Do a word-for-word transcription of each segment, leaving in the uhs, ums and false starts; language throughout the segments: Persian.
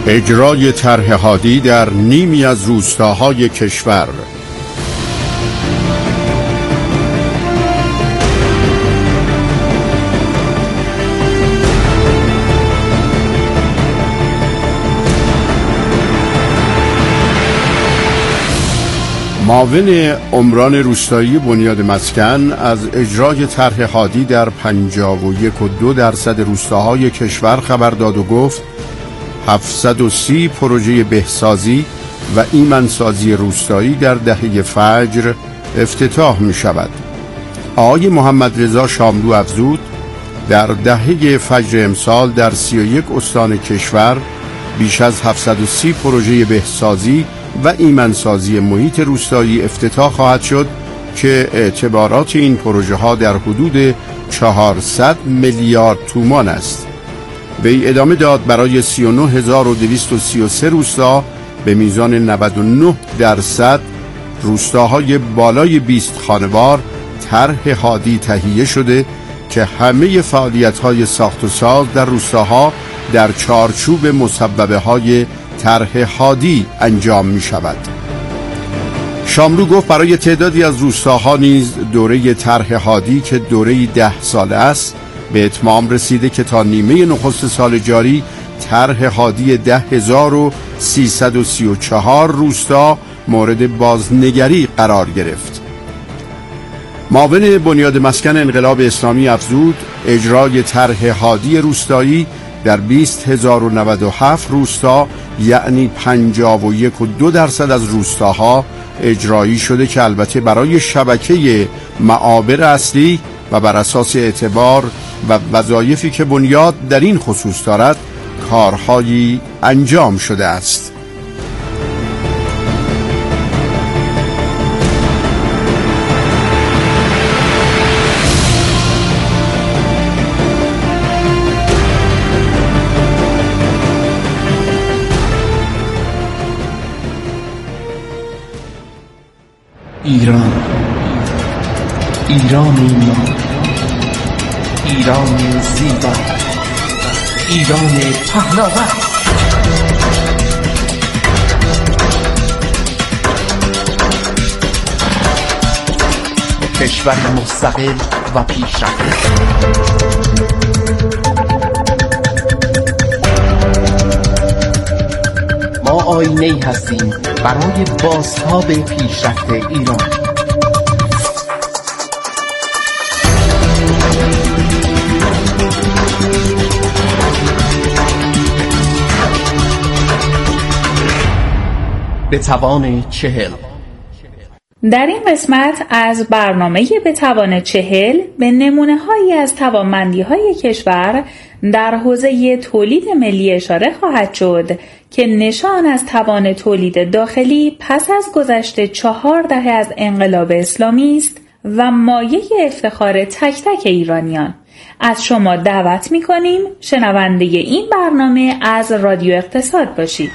اجرای طرح هادی در نیمی از روستاهای کشور. معاون عمران روستایی بنیاد مسکن از اجرای طرح هادی در پنجاه و یک و دو درصد روستاهای کشور خبر داد و گفت هفتصد و سی پروژه بهسازی و ایمنسازی روستایی در دهه فجر افتتاح می شود. آقای محمد رضا شاملو افزود در دهه فجر امسال در سی و یک استان کشور بیش از هفتصد و سی پروژه بهسازی و ایمنسازی محیط روستایی افتتاح خواهد شد که اعتبارات این پروژه ها در حدود چهارصد میلیارد تومان است. وی ادامه داد برای سی و نه هزار و دویست و سی و سه روستا به میزان نود و نه درصد روستاهای بالای بیست خانوار طرح هادی تهیه شده که همه فعالیت‌های ساخت و ساز در روستاها در چارچوب مصوبه های طرح هادی انجام می شود. شاملو گفت برای تعدادی از روستاها نیز دوره طرح هادی که دوره ده ساله است به اتمام رسیده که تا نیمه نخست سال جاری طرح هادی ده هزار و سیصد و سی و چهار روستا مورد بازنگری قرار گرفت. معاون بنیاد مسکن انقلاب اسلامی افزود اجرای طرح هادی روستایی در بیست هزار و نود و هفت روستا یعنی پنجاه و یک و دو درصد از روستاها اجرایی شده که البته برای شبکه معابر اصلی و بر اساس اعتبار و وظایفی که بنیاد در این خصوص دارد کارهایی انجام شده است. ایران، ایرانی ما، ایران زیبا، ایران پهناور. کشور مستقل و پیشرفته. ما آینه‌ای هستیم برای بازتاب پیشرفت ایران. به توان چهل. در این قسمت از برنامه به توان چهل به نمونه هایی از توانمندی های کشور در حوزه تولید ملی اشاره خواهد شد که نشان از توان تولید داخلی پس از گذشت چهار دهه از انقلاب اسلامی است و مایه افتخار تک تک ایرانیان. از شما دعوت می‌کنیم شنونده این برنامه از رادیو اقتصاد باشید.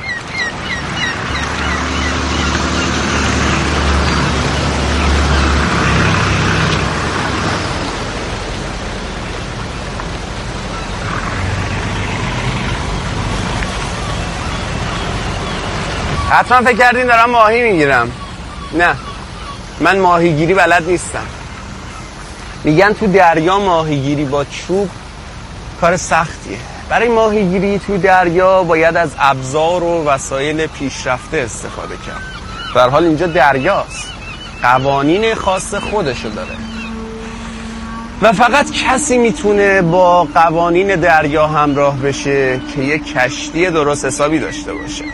حتما فکر کردین دارم ماهی میگیرم. نه، من ماهیگیری بلد نیستم. میگن تو دریا ماهیگیری با چوب کار سختیه. برای ماهیگیری تو دریا باید از ابزار و وسایل پیشرفته استفاده کرد. به هر حال اینجا دریاست، قوانین خاص خودشو داره و فقط کسی میتونه با قوانین دریا همراه بشه که یک کشتی درست حسابی داشته باشه.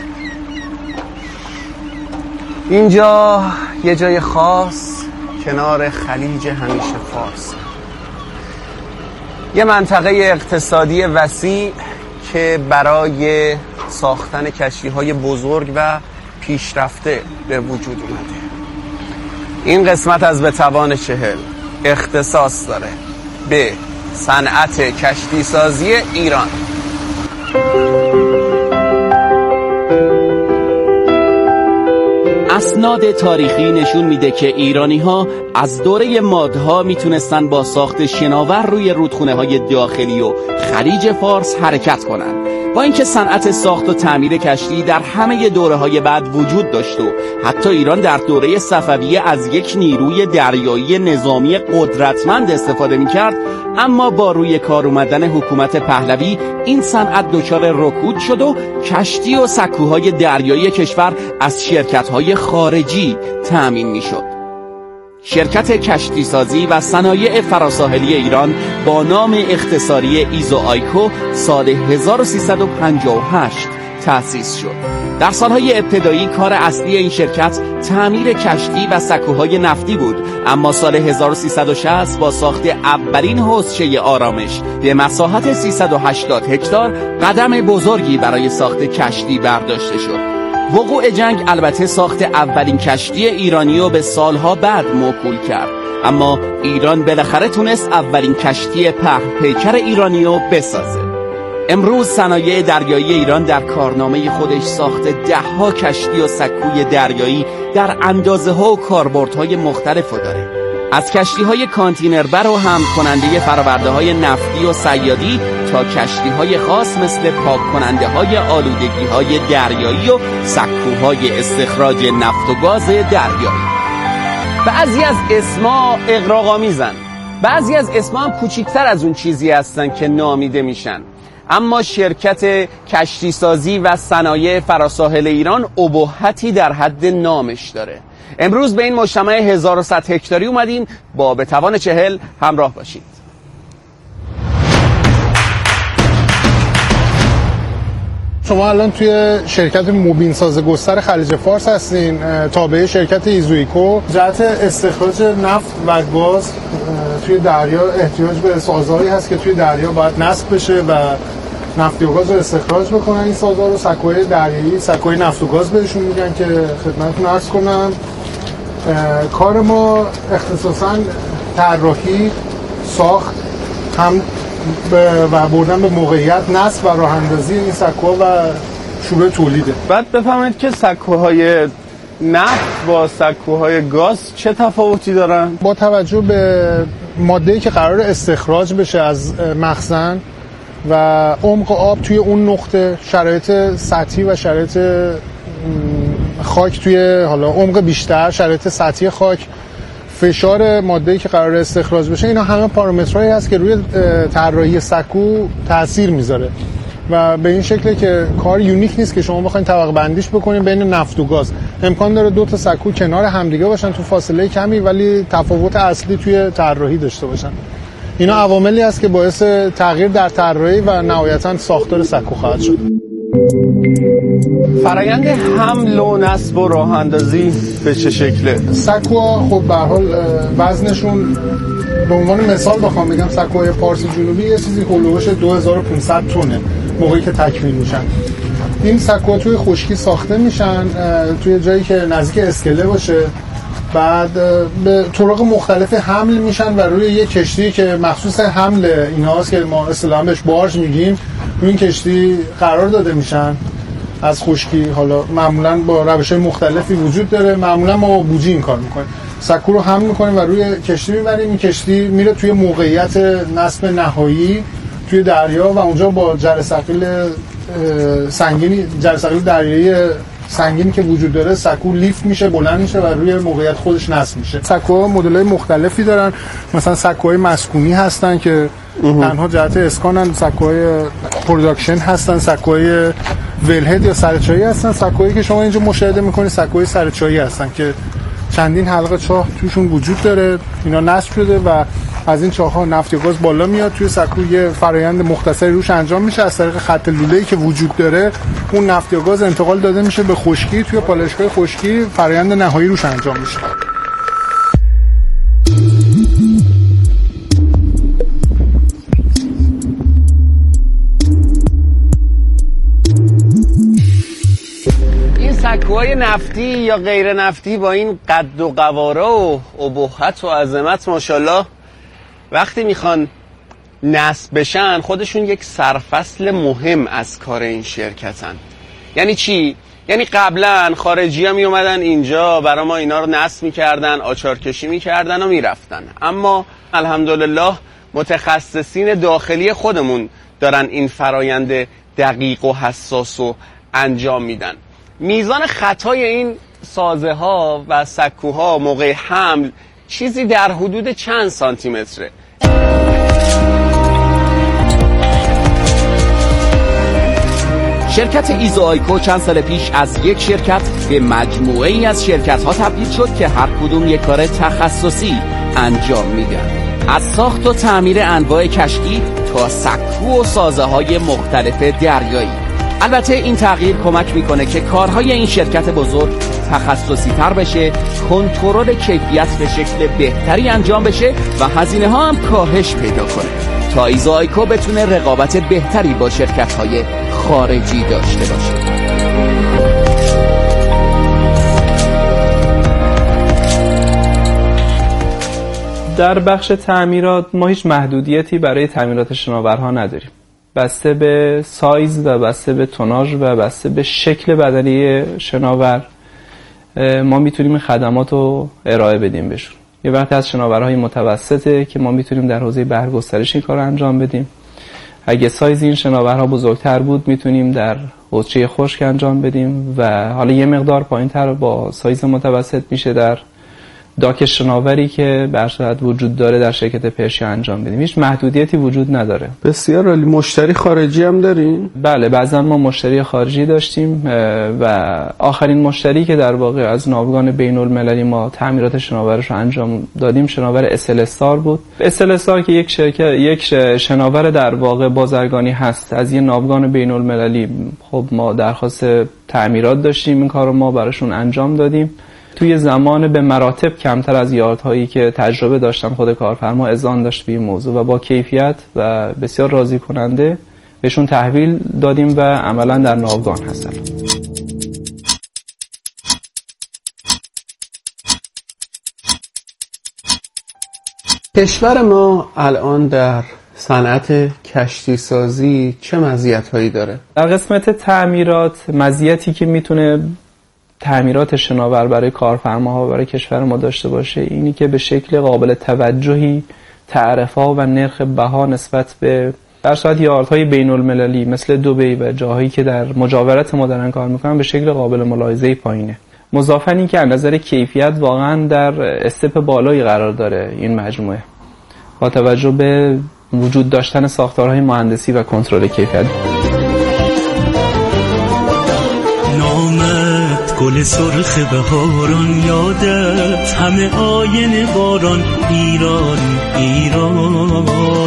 اینجا یه جای خاص کنار خلیج همیشه فارس، یه منطقه اقتصادی وسیع که برای ساختن کشتی‌های بزرگ و پیشرفته به وجود اومده. این قسمت از به توان چهل اختصاص داره به صنعت کشتی سازی ایران. اسناد تاریخی نشون میده که ایرانی‌ها از دوره مادها میتونستن با ساخت شناور روی رودخونه‌های داخلی و خلیج فارس حرکت کنن با اینکه صنعت ساخت و تعمیر کشتی در همه دوره‌های بعد وجود داشت و حتی ایران در دوره صفویه از یک نیروی دریایی نظامی قدرتمند استفاده می‌کرد، اما با روی کار اومدن حکومت پهلوی این صنعت دچار رکود شد و کشتی و سکوهای دریایی کشور از شرکت‌های خارجی تأمین می‌شد. شرکت کشتی سازی و صنایع فراساحلی ایران با نام اختصاری ایزو آیکو سال هزار و سیصد و پنجاه و هشت تأسیس شد. در سالهای ابتدایی کار اصلی این شرکت تعمیر کشتی و سکوهای نفتی بود، اما سال هزار و سیصد و شصت با ساخت اولین حوضچه آرامش به مساحت سیصد و هشتاد هکتار قدم بزرگی برای ساخت کشتی برداشته شد. وقوع جنگ البته ساخت اولین کشتی ایرانی رو به سالها بعد موکول کرد، اما ایران بالاخره تونست اولین کشتی پهن پیکر ایرانی رو بسازه. امروز صنایع دریایی ایران در کارنامه خودش ساخت ده‌ها کشتی و سکوی دریایی در اندازه‌ها و کاربردهای مختلف داره، از کشتی‌های کانتینربر و حمل کننده فرآورده‌های نفتی و صیادی تا کشتی‌های خاص مثل پاک کننده‌های آلودگی‌های دریایی و سکوهای استخراج نفت و گاز دریایی. بعضی از اسما اغراق‌آمیزن، بعضی از اسما هم کوچیک‌تر از اون چیزی هستن که نامیده میشن، اما شرکت کشتی سازی و صنایع فراساحل ایران ابهتی در حد نامش داره. امروز به این مجتمع هزار و صد هکتاری اومدیم، با به توان چهل همراه باشید. شما الان توی شرکت موبین ساز گستر خلیج فارس هستین، تابع شرکت ایزویکو. جهت استخراج نفت و گاز توی دریا احتیاج به سازهایی هست که توی دریا باید نصب بشه و نفت و گاز رو استخراج بکنن. این سازها رو سکوهای دریایی، سکوهای نفت و گاز بهشون میگن که خدمتتون عرض کنم. کار ما اختصاصاً طراحی، ساخت هم و بردن به موقعیت، نصب و راه اندازی این سکوها و شروع تولیده. بعد بفهمید که سکوهای نفت با سکوهای گاز چه تفاوتی دارن؟ با توجه به ماده‌ای که قرار استخراج بشه از مخزن و عمق آب توی اون نقطه، شرایط سطحی و شرایط خاک توی حالا عمق بیشتر، شرایط سطحی خاک، فشار ماده‌ای که قرار استخراج بشه، اینا همه پارامترهایی هست که روی طراحی سکو تاثیر میذاره و به این شکله که کار یونیک نیست که شما بخواید طبقه بندیش بکنید بین نفت و گاز. امکان داره دو تا سکو کنار همدیگه باشن تو فاصله کمی ولی تفاوت اصلی توی طراحی داشته باشن. اینا عواملی هست که باعث تغییر در طراحی و نهایتاً ساختار سکو خواهد شد. فرآیند حمل و نصب و راه اندازی به چه شکله؟ سکوها خب به هر حال وزنشون، به عنوان مثال بخوام بگم، سکوهای پارس جنوبی یه چیزی هولوش دو هزار و پانصد تونه موقعی که تکمیل میشن. این سکوها توی خشکی ساخته میشن توی جایی که نزدیک اسکله باشه، بعد به طرق مختلف حمل میشن و روی یه کشتی که مخصوص حمل ایناست که ما اصطلاحاً بهش بارژ میگیم، روی این کشتی قرار داده میشن از خشکی. حالا معمولاً با روش‌های مختلفی وجود داره، معمولاً ما با بوجی این کار میکنیم. سکو رو حمل میکنیم و روی کشتی میبریم، این کشتی میره توی موقعیت نصب نهایی توی دریا و اونجا با جرثقیل سنگینی، جرثقیل دریایی سنگینی که وجود داره، سکو لیفت میشه، بلند میشه و روی موقعیت خودش نصب میشه. سکوها مدل‌های مختلفی دارن، مثلا سکوهای مسکونی هستن که تنها جهت اسکانن، سکوهای پروداکشن هستن، سکوهای ولهد یا سرچایی هستن. سکوهایی که شما اینجا مشاهده میکنید سکوهای سرچایی هستن که چندین حلقه چاه توشون وجود داره، اینا نصب شده و از این چاه‌ها نفت یا گاز بالا میاد. توی سکو یه فرآیند مختصری روش انجام میشه، از طریق خط لوله‌ای که وجود داره اون نفت یا گاز انتقال داده میشه به خشکی، توی پالایشگاه خشکی فرآیند نهایی روش انجام میشه. سکوهای نفتی یا غیر نفتی با این قد و قواره و ابهت و عظمت ماشاءالله وقتی میخوان نصب بشن خودشون یک سرفصل مهم از کار این شرکتن. یعنی چی؟ یعنی قبلا خارجی ها می اومدن اینجا برای ما اینا رو نصب میکردن، آچارکشی میکردن و میرفتن، اما الحمدلله متخصصین داخلی خودمون دارن این فرایند دقیق و حساس و انجام میدن. میزان خطای این سازه ها و سکوها موقع حمل چیزی در حدود چند سانتی متره. شرکت ایزوآیکو چند سال پیش از یک شرکت به مجموعه ای از شرکت ها تبدیل شد که هر کدوم یک کار تخصصی انجام میدن، از ساخت و تعمیر انواع کشتی تا سکو و سازه های مختلف دریایی. البته این تغییر کمک میکنه که کارهای این شرکت بزرگ تخصصی تر بشه، کنترل کیفیت به شکل بهتری انجام بشه و هزینه ها هم کاهش پیدا کنه تا ایزوآیکو بتونه رقابت بهتری با شرکت های خارجی داشته باشه. در بخش تعمیرات ما هیچ محدودیتی برای تعمیرات شناورها نداریم. بسته به سایز و بسته به توناژ و بسته به شکل بدنی شناور ما میتونیم خدمات رو ارائه بدیم بهشون. یه وقتی از شناورهای متوسطه که ما میتونیم در حوزه بهره‌گسترش این کار رو انجام بدیم. اگه سایز این شناورها بزرگتر بود میتونیم در حوزه خشک انجام بدیم و حالا یه مقدار پایین‌تر با سایز متوسط میشه در داک شناوری که به هر صورت وجود داره در شرکت پرشیا انجام بدیم. هیچ محدودیتی وجود نداره. بسیار عالی. مشتری خارجی هم دارین؟ بله، بعضا ما مشتری خارجی داشتیم و آخرین مشتری که در واقع از ناوگان بین المللی ما تعمیرات شناورش رو انجام دادیم شناور اس ال استار بود. اس ال استار که یک شرکت یک شناور در واقع بازرگانی هست از یه ناوگان بین المللی، خب ما درخواست تعمیرات داشتیم، این کارو ما براشون انجام دادیم. توی زمان به مراتب کمتر از یاردهایی که تجربه داشتن خود کارفرما اذعان داشت به این موضوع و با کیفیت و بسیار راضی کننده بهشون تحویل دادیم و عملا در ناوگان هستن. کشور ما الان در صنعت کشتی سازی چه مزیت‌هایی داره؟ در قسمت تعمیرات مزیتی که میتونه تعمیرات شناور برای کارفرماها و برای کشور ما داشته باشه اینی که به شکل قابل توجهی تعرفه‌ها و نرخ بها نسبت به در صورت یاردهای بین المللی مثل دبی و جاهایی که در مجاورت ما دارن کار میکنن به شکل قابل ملاحظه پایینه. مضافاً این که از نظر کیفیت واقعا در استپ بالایی قرار داره این مجموعه با توجه به وجود داشتن ساختارهای مهندسی و کنترل کیفیت. گل سرخ بهاران یادت همه آینه باران ایران ایران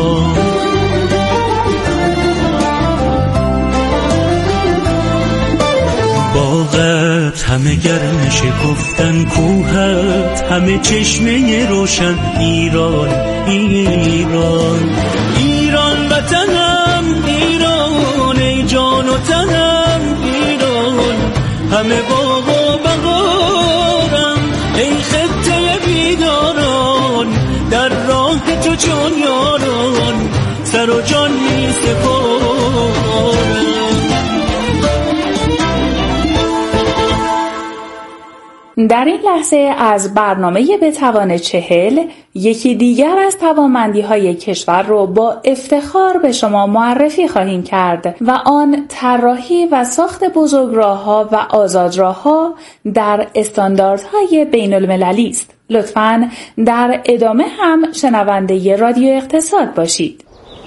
باغت همه گرم شکفتن کوهت همه چشمه روشن ایران ایران ایران وطنم ایران ای جان و تنم ایران همه باغ و بهارم ای خطه بیداران در راه تو چون یاران سر و جان می سپارم. در این لحظه از برنامه به توان چهل یکی دیگر از توانمندی‌های کشور رو با افتخار به شما معرفی خواهیم کرد و آن طراحی و ساخت بزرگراه‌ها و آزادراه‌ها در استانداردهای بین المللی است. لطفاً در ادامه هم شنونده رادیو اقتصاد باشید.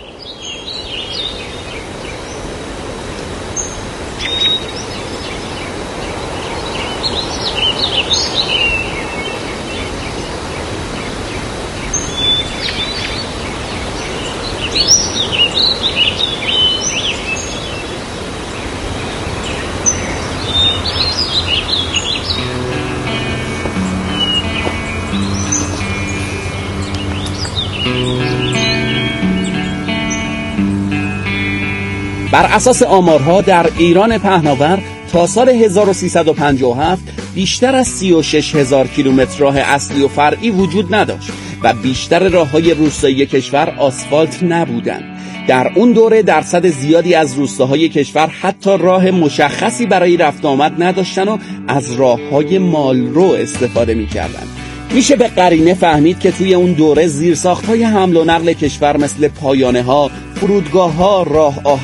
بر اساس آمارها در ایران پهناور تا سال هزار و سیصد و پنجاه و هفت بیشتر از سی و شش هزار کیلومتر راه اصلی و فرعی وجود نداشت و بیشتر راه‌های روستایی کشور آسفالت نبودند. در اون دوره درصد زیادی از روستاهای کشور حتی راه مشخصی برای رفت آمد نداشتن و از راه‌های مالرو استفاده می‌کردند. میشه به قرینه فهمید که توی اون دوره زیرساخت‌های حمل و نقل کشور مثل پایانه‌ها، فرودگاه‌ها، راه آهن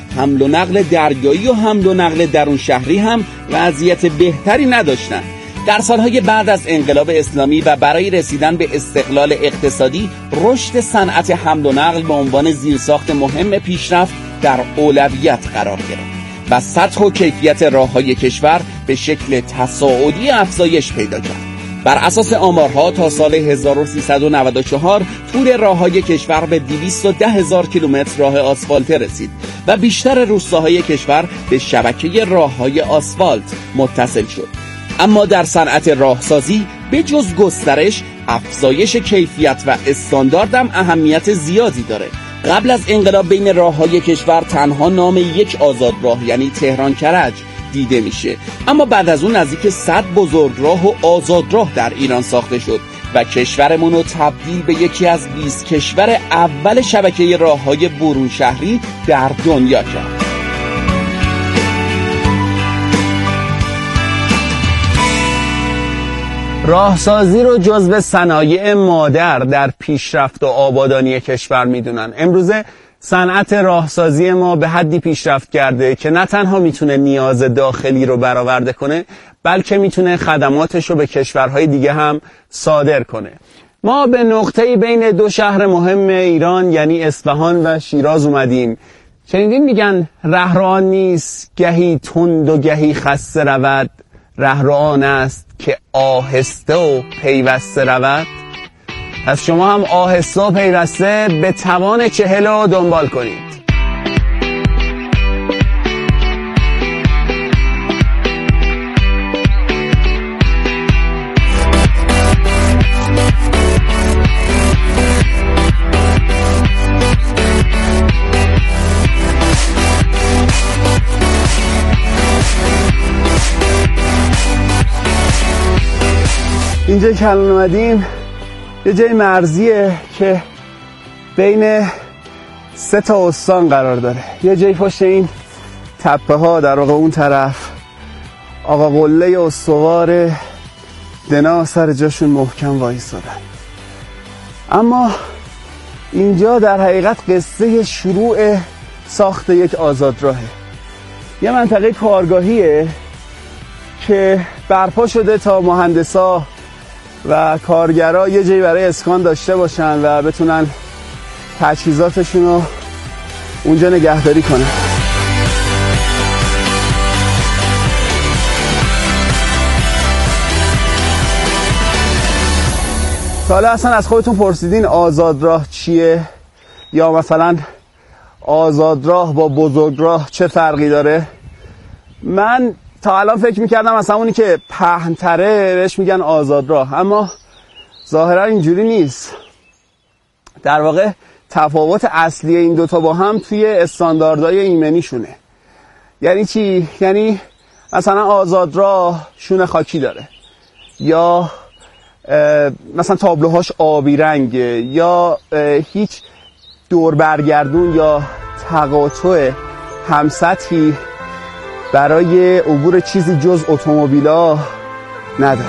حمل و نقل دریایی و حمل و نقل درون شهری هم وضعیت بهتری نداشتند. در سالهای بعد از انقلاب اسلامی و برای رسیدن به استقلال اقتصادی، رشد صنعت حمل و نقل به عنوان زیرساخت مهم پیشرفت در اولویت قرار گرفت و سطح و کیفیت راههای کشور به شکل تصاعدی افزایش پیدا کرد. بر اساس آمارها تا سال هزار و سیصد و نود و چهار طول راههای کشور به دویست و ده هزار کیلومتر راه آسفالته رسید و بیشتر روستاهای کشور به شبکه راههای آسفالت متصل شد. اما در صنعت راهسازی به جز گسترش، افزایش کیفیت و استاندارد هم اهمیت زیادی داره. قبل از انقلاب بین راههای کشور تنها نام یک آزادراه یعنی تهران کرج دیده میشه، اما بعد از اون نزدیک صد بزرگراه و آزادراه در ایران ساخته شد و کشورمون رو تبدیل به یکی از بیست کشور اول شبکه راههای برون شهری در دنیا کرد. راهسازی رو جزو صنایع مادر در پیشرفت و آبادانی کشور میدونن. امروزه صنعت راهسازی ما به حدی پیشرفت کرده که نه تنها میتونه نیاز داخلی رو برآورده کنه، بلکه میتونه خدماتش رو به کشورهای دیگه هم صادر کنه. ما به نقطه‌ای بین دو شهر مهم ایران یعنی اصفهان و شیراز اومدیم. شنیدین میگن رهرو آن نیست گهی تند و گهی خسته رود، رهرو آن است که آهسته و پیوسته رود. پس شما هم آهسته و پیوسته به توان چهل رو دنبال کنید. اینجا که الان اومدیم یه جای مرزیه که بین سه تا استان قرار داره. یه جای پشت این تپه ها در واقع اون طرف آقا قله استوار دنا سر جاشون محکم وایسادن. اما اینجا در حقیقت قصه شروع ساخت یک آزادراهه. یه منطقه کارگاهیه که برپا شده تا مهندسا و کارگرها یه جایی برای اسکان داشته باشن و بتونن تجهیزاتشون رو اونجا نگهداری کنن. حالا اصلا از خودتون پرسیدین آزادراه چیه؟ یا مثلا آزادراه با بزرگراه چه فرقی داره؟ من تا الان فکر میکردم مثلا اونی که پهن‌تره بهش میگن آزادراه، اما ظاهرا اینجوری نیست. در واقع تفاوت اصلی این دوتا با هم توی استانداردهای ایمنیشونه. یعنی چی؟ یعنی مثلا آزادراه شونه خاکی داره، یا مثلا تابلوهاش آبی رنگه، یا هیچ دور برگردون یا تقاطع همسطحی برای عبور چیزی جز اتومبیلا نداره.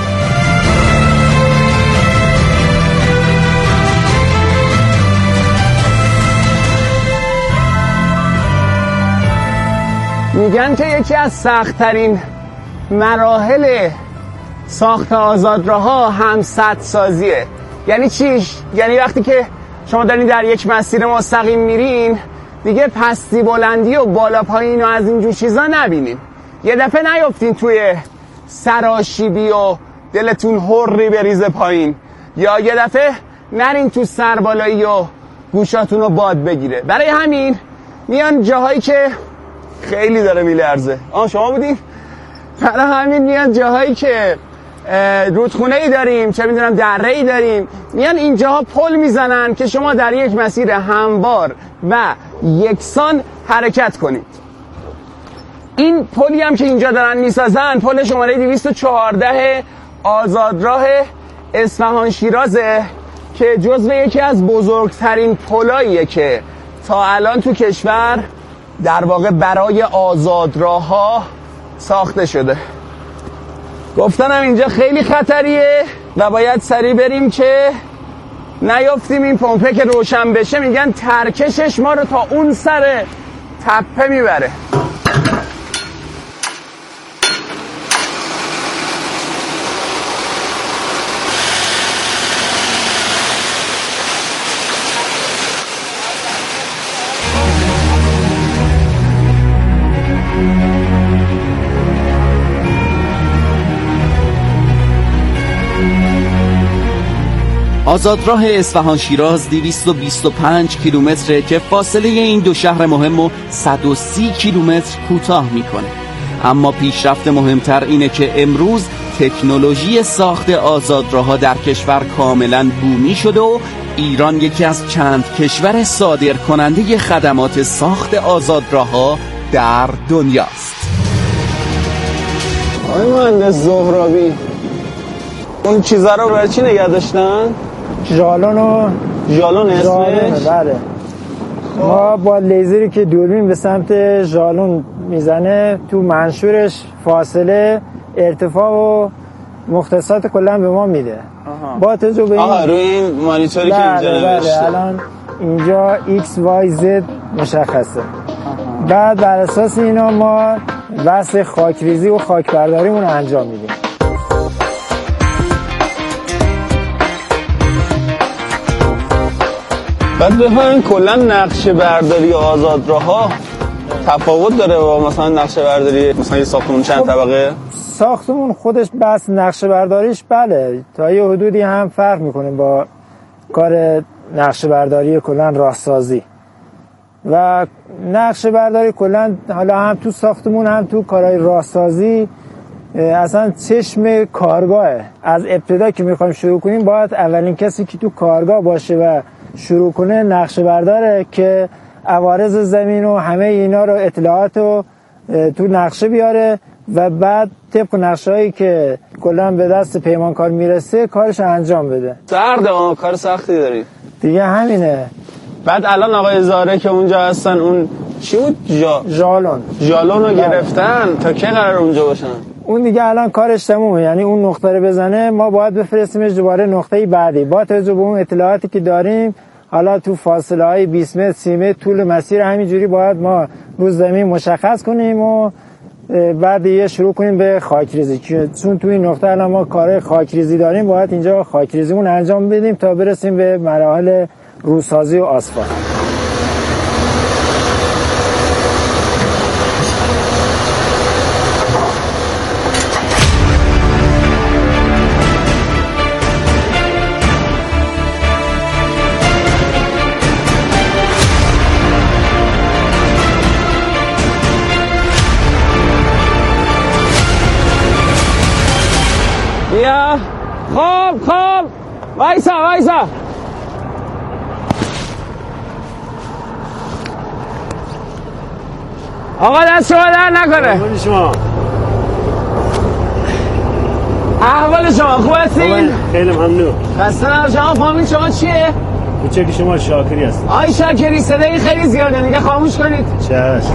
میگن که یکی از سخت‌ترین مراحل ساخت آزادراه‌ها همسط سازیه. یعنی چیش؟ یعنی وقتی که شما دارین در یک مسیر مستقیم میرین دیگه پستی بلندی و بالا پایین و از اینجور چیزا نبینین. یه دفعه نیفتین توی سراشیبی و دلتون هری بریزه پایین، یا یه دفعه نرین تو سربالایی و گوشاتون رو باد بگیره. برای همین میان جاهایی که خیلی داره میلرزه. آه شما بودین؟ برای همین میان جاهایی که رودخونه ای داریم، چه میدونم دره ای داریم، میان اینجاها پل میزنن که شما در یک مسیر هموار و یکسان حرکت کنید. این پلی هم که اینجا دارن میسازن پل شماره دویست و چهارده آزادراه اصفهان شیرازه که جزو یکی از بزرگترین پلاییه که تا الان تو کشور در واقع برای آزادراه ها ساخته شده. گفتنم اینجا خیلی خطریه و باید سریع بریم که نیافتیم این پمپه که روشن بشه. میگن ترکشش ما رو تا اون سر تپه میبره. آزادراه اصفهان شیراز دویست و بیست و پنج کیلومتره که فاصله این دو شهر مهم رو صد و سی کیلومتر کوتاه میکنه. اما پیشرفت مهمتر اینه که امروز تکنولوژی ساخت آزادراه‌ها در کشور کاملا بومی شده و ایران یکی از چند کشور صادر کننده خدمات ساخت آزادراه‌ها در دنیاست. آقای مهندس زهرابی، اون چیزا رو برای چی نگه داشتن؟ ژالون و ژالون اسمش؟ بله. ما با لیزری که دوربین به سمت ژالون میزنه تو منشورش فاصله، ارتفاع و مختصات کلا به ما میده. آها. با توجه به آها روی این مانیتوری که اینجا نوشته. بله الان اینجا ایکس وای زد مشخصه. آها. بعد بر اساس اینا ما بحث خاکریزی و خاکبرداریمون رو انجام میدیم. بعد بفهمین کلا نقشه برداری آزادراه‌ها تفاوت داره با مثلا نقشه برداری مثلا یه ساختمون چند طبقه؟ ساختمون خودش بس نقشه برداریش بله تا یه حدودی هم فرق میکنه با کار نقشه برداری کلا راهسازی و نقشه برداری کلا حالا هم تو ساختمون هم تو کارهای راهسازی اصلا چشم کارگاهه. از ابتدا که میخوایم شروع کنیم باید اولین کسی که تو کارگاه باشه و شروع کنه نقشه برداره که عوارض زمین و همه اینا رو اطلاعات رو تو نقشه بیاره و بعد طبق نقشه هایی که کلا به دست پیمانکار میرسه کارش انجام بده. سرده اما کار سختی داری دیگه همینه. بعد الان آقای زاره که اونجا هستن اون چی بود؟ جا... ژالون ژالون رو گرفتن تا کی قرار اونجا باشن؟ اون دیگه الان کارش تمومه، یعنی اون نقطه رو بزنه ما باید بفرستیمش دوباره نقطه بعدی. با توجه به اون اطلاعاتی که داریم حالا تو فاصله های بیست متر سی متر طول مسیر همینجوری باید ما رو زمین مشخص کنیم و بعد یه شروع کنیم به خاکریزی، چون تو این نقطه الان ما کار خاکریزی داریم باید اینجا خاکریزیمون انجام بدیم تا برسیم به مراحل روسازی و آسفالت. بیا خوب خوب وایسا وایسا آقا دست شما در نکنه. احوال شما احوال شما خوب هستین؟ خیلی ممنون. خسته شما. فامیل شما چیه؟ کوچه که شما شاکری هست. آی شاکری صدای خیلی زیاده دیگه خاموش کنید. چشم.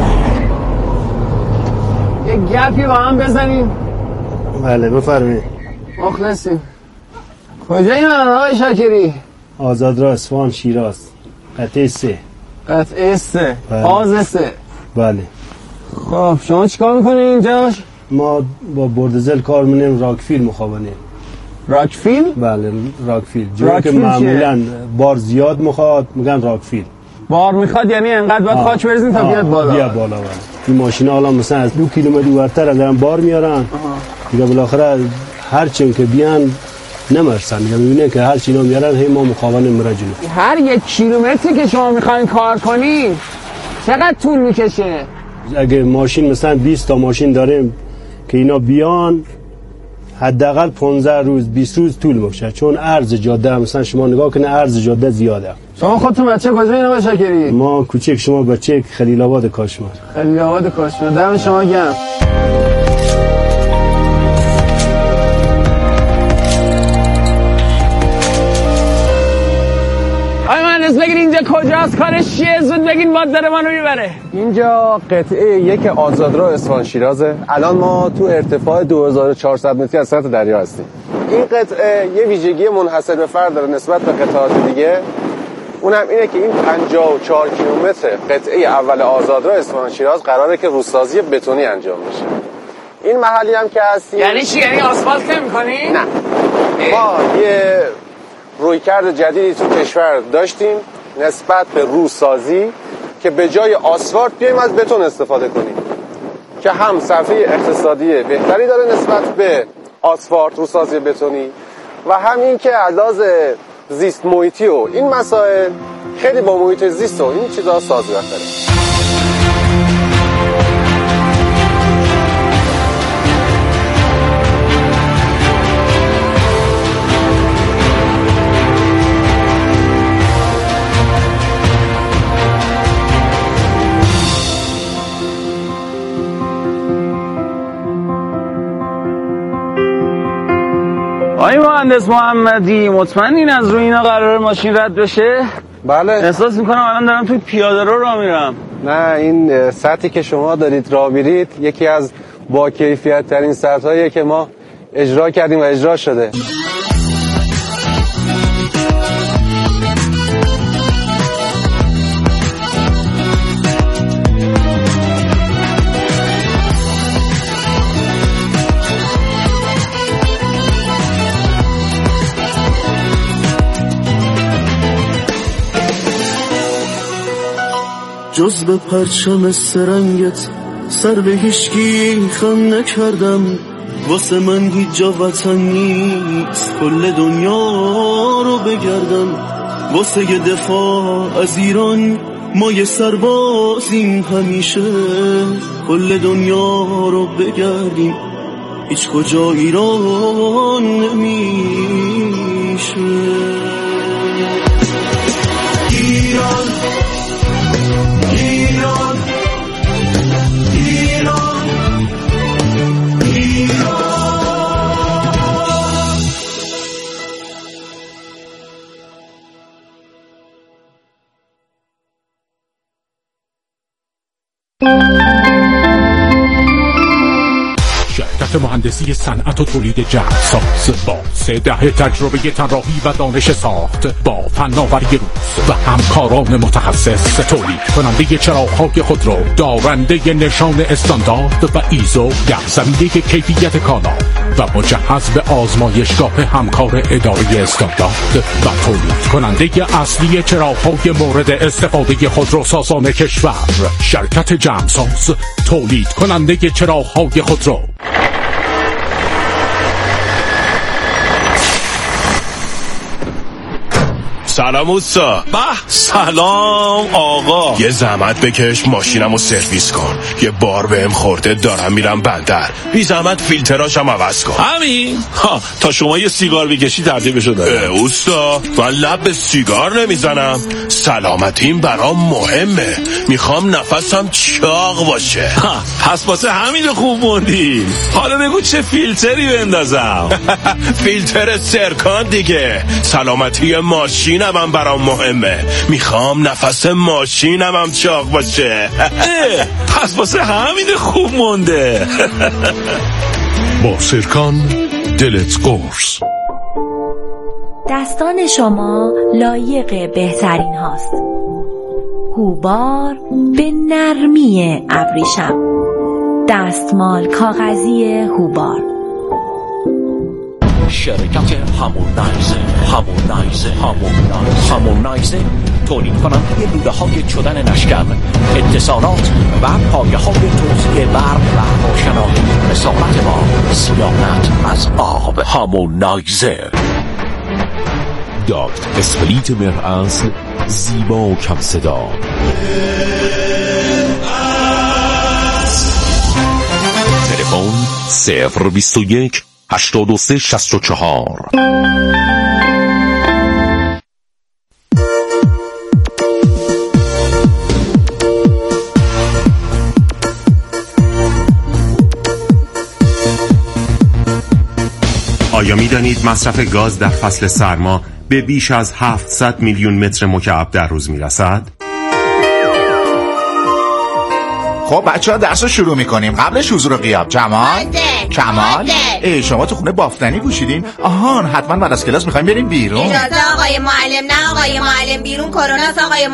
یه گپی با هم بزنیم. بله بفرمایید. مخلصیم. کجایی من آقای شاکری؟ آزادراه اصفهان شیراز قطعه سه. قطعه سه فاز سه. بله. خب شما چیکار میکنید اینجا؟ ما با بردزل کار می‌کنیم، راکفیل مخابنه. راکفیل؟ بله راکفیل. جایی که معمولا بار زیاد میخواد میگن راکفیل. بار میخواد یعنی انقدر باید خاک برزین تا بیاد بالا. بیاد بالا. بله. این ماشینا حالا مثلا از دو کیلومتر ورتر دارن بار میارن. دیگه بالاخره هر چیم که بیان نمرسن دیگه ببینه که هر چینا میارن هی ما مخابن مراجعه. هر یک کیلومتری که شما میخواین کار کنی چقدر طول میکشه؟ اگه ماشین مثلا بیست تا ماشین داریم که اینا بیان حداقل پانزده روز بیست روز طول میکشه، چون عرض جاده مثلا شما نگاه کنه عرض جاده زیاده. شما خودتون بچه کجایی آقای شاکری؟ ما کوچک، شما بچه خلیل آباد کاشمر. خلیل آباد کاشمر. دم شما گرم. بگین اینجا کجاست، کارش چیه؟ زود بگین باد داره منو میبره. اینجا قطعه یک آزادراه اصفهان شیرازه. الان ما تو ارتفاع دو هزار و چهارصد متری از سطح دریا هستیم. این قطعه یه ویژگی منحصر به فرد داره نسبت به قطعات دیگه، اونم اینه که این پنجاه و چهار کیلومتر قطعه اول آزادراه اصفهان شیراز قراره که روسازی بتونی انجام بشه. این محلی هم که هستی یعنی چی؟ یعنی آسفالت نمی‌کنی؟ نه. ما یه رویکرد جدیدی تو کشور داشتیم نسبت به روسازی که به جای آسفالت بیایم از بتون استفاده کنیم که هم صرفه اقتصادی بهتری داره نسبت به آسفالت روسازی بتونی و هم این که علاوه زیست محیطی و این مسائل خیلی با محیط زیست و این چیزا سازگار داره. آقای مهندس محمدی مطمئنین از روی اینا قرار ماشین رد بشه؟ بله. احساس میکنم الان دارم توی پیاده رو راه میرم. نه این سطحی که شما دارید راه میرید یکی از با کیفیت ترین سطحاییه که ما اجرا کردیم و اجرا شده. جز به پرچم سرنگت سر به هیچکی خم نکردم، واسه من هیچ جا وطن نیست کل دنیا رو بگردم، واسه یه دفاع از ایران ما یه سربازیم همیشه کل دنیا رو بگردیم هیچ کجا ایران نمیشه. ایران ایران ایران ایران شرکت مهندسی صنعت و تولید جهازساز با سه دهه تجربه طراحی و دانش ساخت با فناوری روز و همکاران متخصص تولید کننده چراغ‌های خودرو دارنده نشان استاندارد و ایزو در زمینه کیفیت کالا و مجهز به آزمایشگاه همکار اداره استاندارد و تولید کننده اصلی چراغ‌های مورد استفاده خودروسازان کشور. شرکت جهازساز تولید کننده چراغ‌های خودرو. سلام اوستا. به سلام آقا. یه زحمت بکش ماشینمو سرویس کن، یه بار بهم خورده دارم میرم بندر، بی زحمت فیلتراشم عوض کن. همین ها تا شما یه سیگار بکشی ترتیبشو دارم. اوستا من لب به سیگار نمیزنم، سلامتیم برام مهمه، میخوام نفسم چاق باشه. ها پس واسه همین خوب موندی. حالا بگو چه فیلتری بندازم؟ فیلتر سرکان دیگه، سلامتی ماشین من برام مهمه، میخوام نفس ماشینم هم چاق باشه. پس واسه همین خوب مونده. با سرکان دلت قرص. دستان شما لایق بهترین هاست. هوبار به نرمی ابریشم. دستمال کاغذی هوبار. شرکت هامونایزر هامونایزر هامونایزر هامونایزر تولید کننده لوله های چدن نشکر، اتصالات و پایه های توزیع برق و روشنایی، رسالت با صیانت از آب. هامونایزر. داکت اسپلیت مرئنس زیبا و کم صدا. تلفن صفر بیست و یک هشتاد و سه شصت و چهار. آیا می دانید مصرف گاز در فصل سرما به بیش از هفتصد میلیون متر مکعب در روز می رسد؟ خب بچه‌ها درس رو شروع میکنیم. قبلش حضور و غیاب. جمال، کمال، ای شما تو خونه بافتنی پوشیدین؟ آهان حتما بعد از کلاس میخوایم بریم بیرون. اجازه آقای معلم. نه آقای معلم، بیرون کرونا است آقای